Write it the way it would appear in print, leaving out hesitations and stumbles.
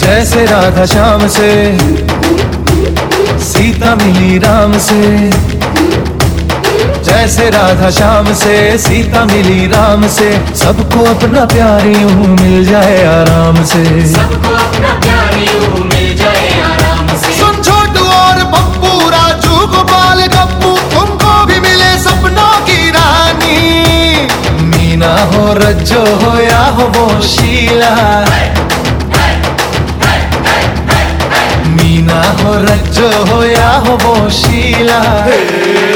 जैसे राधा श्याम से सीता मिली राम से, जैसे राधा श्याम से सीता मिली राम से, सबको अपना प्यार यूं मिल जाए आराम से, सबको अपना प्यार यूं मिल जाए आराम से। सुन छोटू और पप्पू, राजू गोपाल गप्पू, तुमको भी मिले सपनों की रानी। मीना हो रज्जो हो या हो वो शीला, मीना हो रज्जो हो या हो वो शीला।